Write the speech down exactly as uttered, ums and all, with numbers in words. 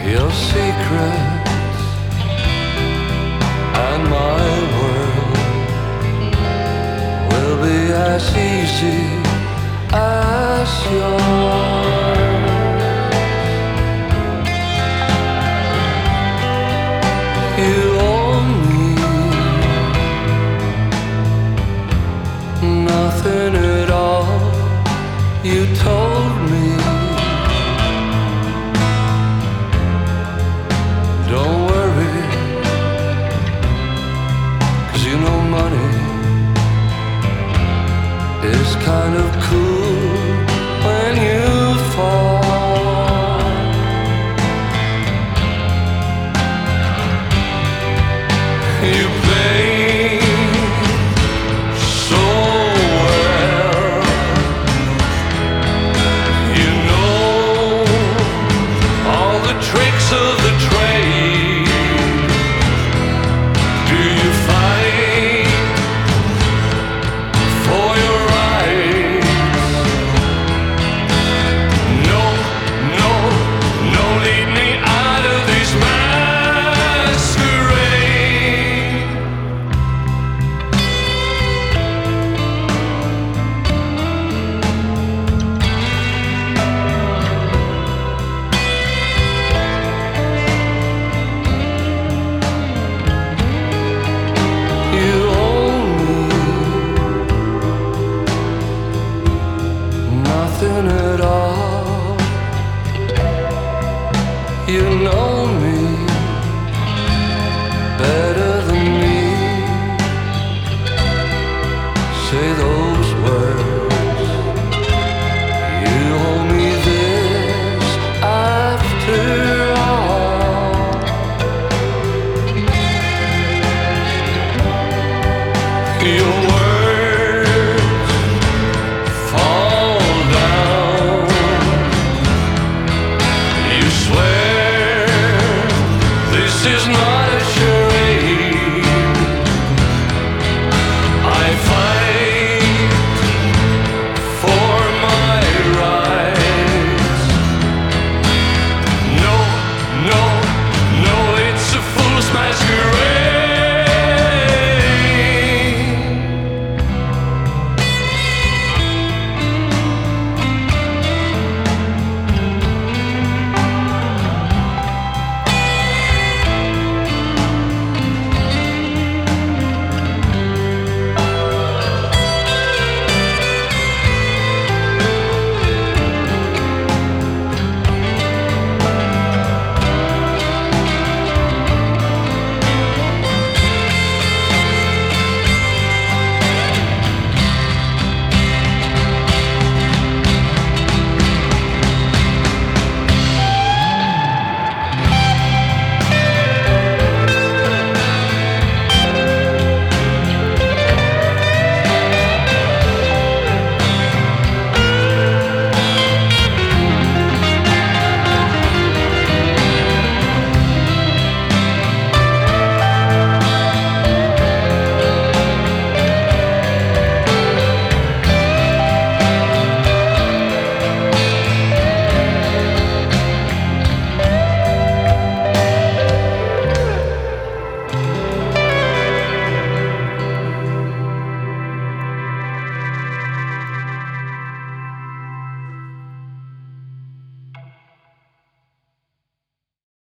your secrets and my world will be as easy as yours. You owe me nothing at all. You told me don't worry, 'cause you know money is kind of cool when you fall. You play so well. You know all the tricks of the trade. Do you fight for your rights? No, no, no, lead me out of this masquerade. You owe me nothing at all. You know